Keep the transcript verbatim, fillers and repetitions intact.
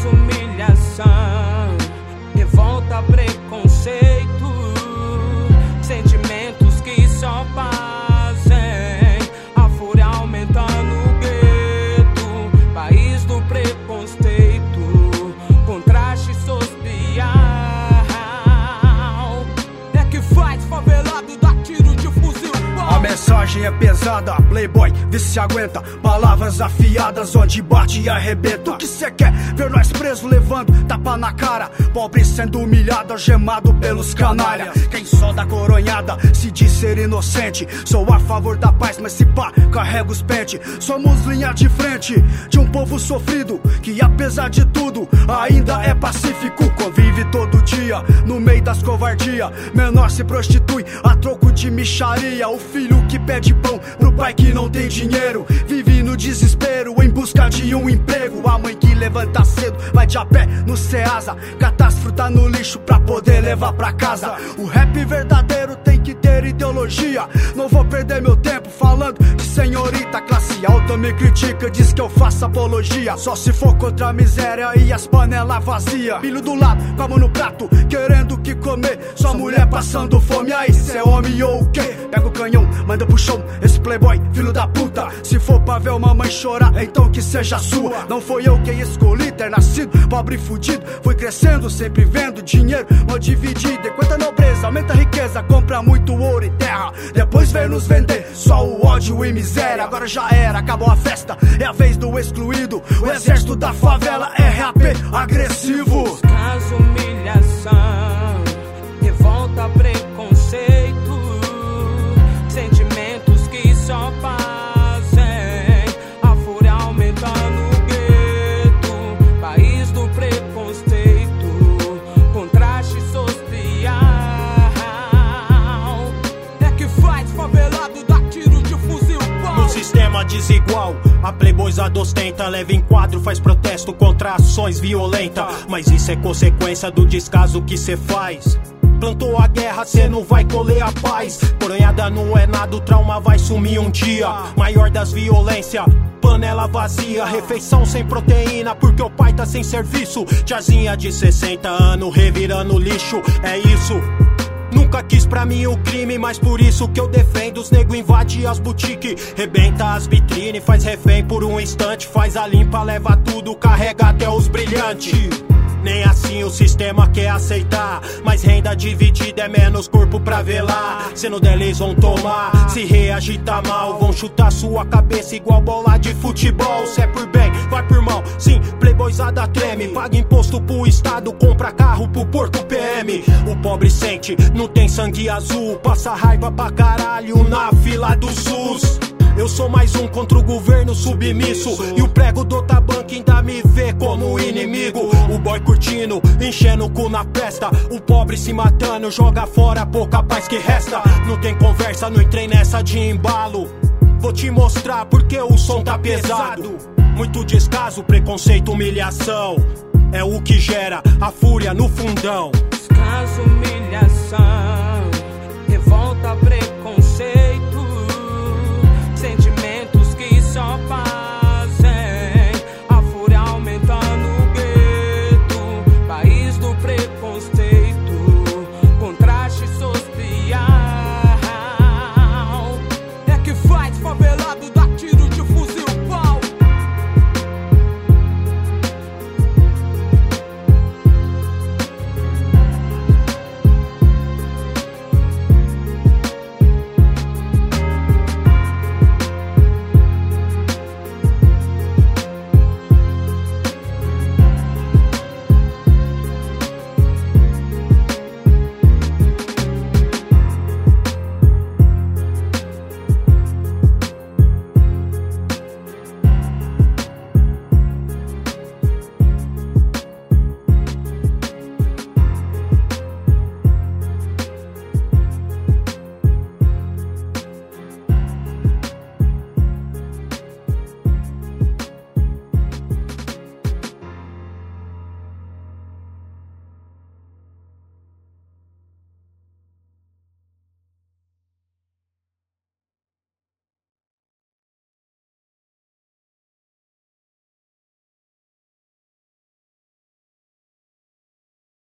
Descaso, humilhação, revolta, preconceito, sentimentos que só fazem a fúria aumentar no gueto, país do preconceito, contraste social. É que faz favelado dar tiro de fuzil. A mensagem é pesada, playboy, vê se aguenta. Palavras afiadas onde bate e arrebenta. O que cê quer? Ver nós presos levando tapa na cara, pobre sendo humilhado, algemado pelos canalha. Quem só dá coronhada se diz ser inocente. Sou a favor da paz, mas se pá, carrega os pente. Somos linha de frente de um povo sofrido, que apesar de tudo ainda é pacífico. Convive todo dia no meio das covardia. Menor se prostitui a troco de micharia. O filho que pede pão pro pai que não tem dinheiro, vive no desespero em busca de um emprego. A mãe que levanta cedo vai de a pé no Ceasa, catar as frutas no lixo pra poder levar pra casa. O rap verdadeiro tem que ter ideologia. Não vou perder meu tempo falando de senhorita. Classe alta me critica, diz que eu faço apologia. Só se for contra a miséria e as panelas vazias. Filho do lado, com a mão no prato, querendo o que comer. Sua mulher passando fome, aí cê é homem ou o quê? Pega o canhão, manda pro chão, esse playboy, filho da puta. Se for pra ver uma mãe chorar, então que seja sua. Não foi eu quem escolhi ter nascido pobre e fudido. Fui crescendo, sempre vendo dinheiro mal dividido. Enquanto a nobreza aumenta a riqueza, compra muito ouro e terra, depois vem nos vender só o ódio e miséria. Agora já era, acabou a festa, é a vez do excluído. O exército da favela é rap agressivo. Descaso, humilhação, revolta, preconceito, sentimentos que só fazem a fúria aumentar no gueto, país do preconceito, contraste social. É que faz favelado dar tiro de fuzil. No sistema desigual, a playboyzada ostenta, leva em quadro, faz protesto contra ações violentas. Mas isso é consequência do descaso que cê faz. Plantou a guerra, cê não vai colher a paz. Coronhada não é nada, o trauma vai sumir um dia. Maior das violências, panela vazia, refeição sem proteína porque o pai tá sem serviço. Tiazinha de sessenta anos revirando lixo, é isso. Nunca quis pra mim o crime, mas por isso que eu defendo. Os nego invade as boutiques, rebenta as vitrines, faz refém por um instante, faz a limpa, leva tudo, carrega até os brilhantes. Nem assim o sistema quer aceitar, mas renda dividida é menos corpo pra velar. Se não der eles vão tomar, se reagir tá mal, vão chutar sua cabeça igual bola de futebol. Se é por bem, vai por mal, sim, playboyzada treme. Paga imposto pro estado, compra carro pro porto P M. O pobre sente, não tem sangue azul, passa raiva pra caralho na fila do SUS. Eu sou mais um contra o governo submisso, e o prego do Otabank ainda me vê como inimigo. O boy curtindo, enchendo o cu na festa, o pobre se matando, joga fora a pouca paz que resta. Não tem conversa, não entrei nessa de embalo. Vou te mostrar porque o som tá pesado. Muito descaso, preconceito, humilhação, é o que gera a fúria no fundão. Descaso, humilhação, revolta, preconceito.